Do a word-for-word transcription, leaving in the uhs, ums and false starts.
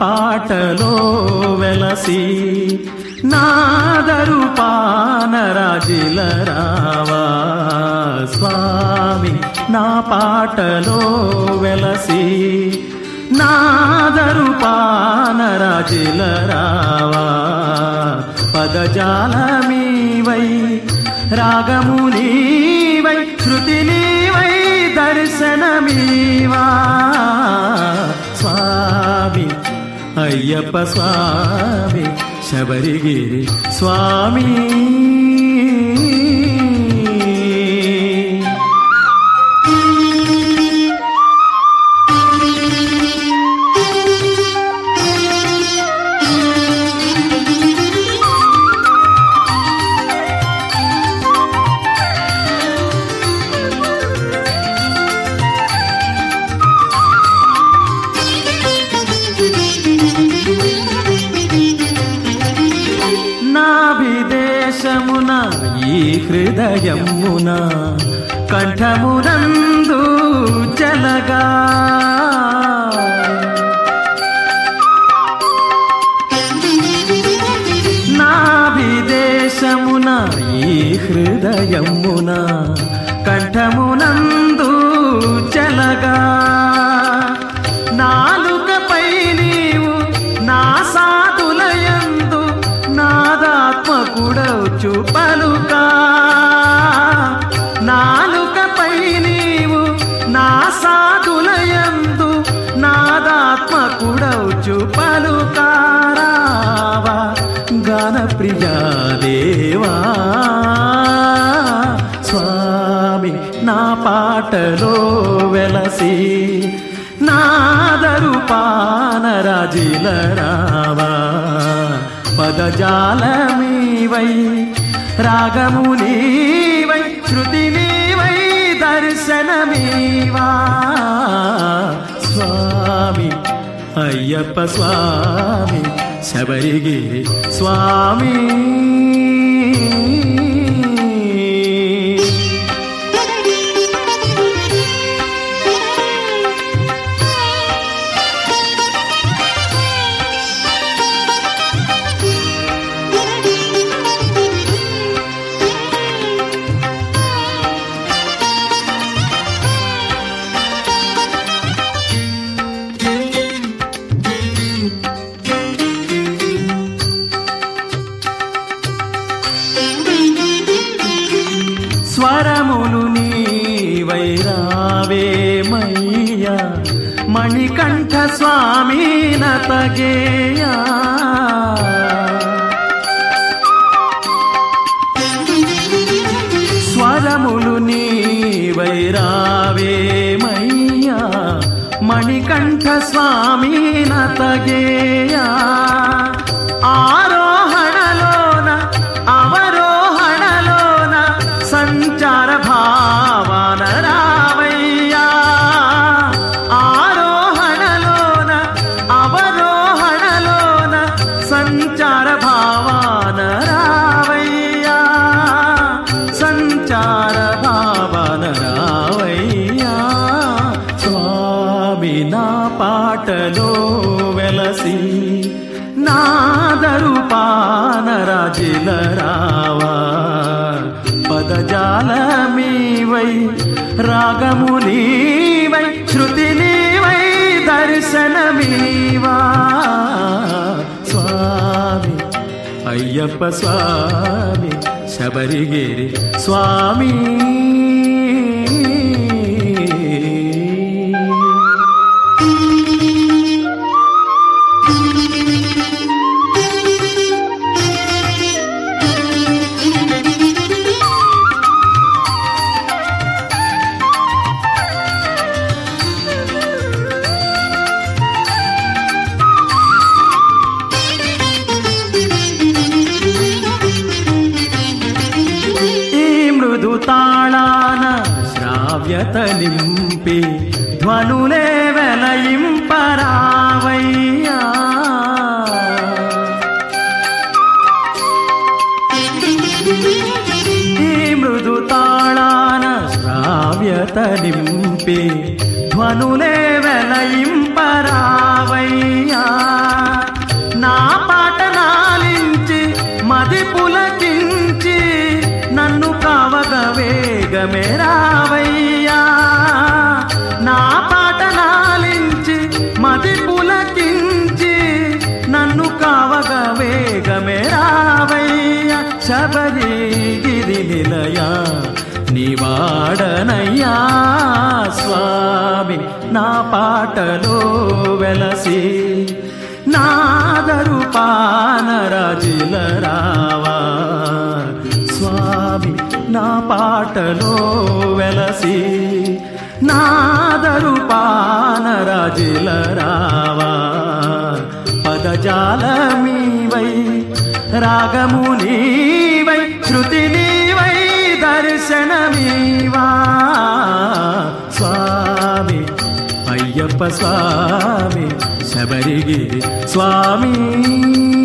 పాటలో వెలసి నాదరు పానరాజిల రావా స్వామి నా పాటలో వెలసి నాదరు పానరాజిల రావా పదజాలమీవై రాగము నీవై శృతి నీవై దర్శనమీవా స్వామి అయ్యప్ప స్వామి శబరిగిరి స్వామి నాభిదేశమున ఈ హృదయమున కంఠమునందు జలగా నాభిదేశమున ఈ హృదయమున కంఠమునందు జలగా నాలుకపై నీవు నా సాధులయందు నాదాత్మకుడౌచు పలుకా నాలుకపై నీవు నా సాధులయందు నాదాత్మకుడౌచు పలుకారావా గాన ప్రియా దేవా స్వామి నా పాటలో వెలసి నాదరు పానరాజిల రావా పదజాలమీవై రాగము నీవై శృతి నీవై దర్శనమీవా స్వామి అయ్యప్ప స్వామి శబరిగిరి స్వామి స్వరములు నీవై రావేమయ్యా మణికంఠ స్వామి నతగేయా స్వరములు నీవై రావేమయ్యా మణికంఠ స్వామి నతగేయా ఆరోహణలోన అవరోహణలోన సంచార భావన రావయ్యా ఆరోహణలోన అవరోహణలోన సంచార భావన రావయ్యా సంచార భావన రావయ్యా స్వామి నా పాటలో వెలసి నాదరు పానరాజిల రావా పదజాలమీవై రాగము నీవై శృతి నీవై దర్శనమీవా స్వామి అయ్యప్ప స్వామి శబరిగిరి స్వామి తాళాన శ్రావ్యత నింపి ధ్వనులే వెలయింపరావయ్యా ఈ మృదు తాళాన శ్రావ్యత నింపి ధ్వనులే వెలయింప నిలుపరావయ్యా నా పాట నాలించి మది పులకించి నన్ను కావగ వేగమే రావయ్యా నా పాట నాలించి మది పులకించి నన్ను కావగ వేగమే రావయ్యా శబరిగిరి నిలయా నీవాడనయ్యా స్వామి నా పాటలో వెలసి నాదరు పానరాజిల రావా స్వామి నా పాటలో వెలసి నాదరు పానరాజిల రావా పదజాలమీవై రాగము నీవై శృతి నీవై దర్శనమీవా స్వామి అయ్యప్ప స్వామి శబరిగిరి స్వామి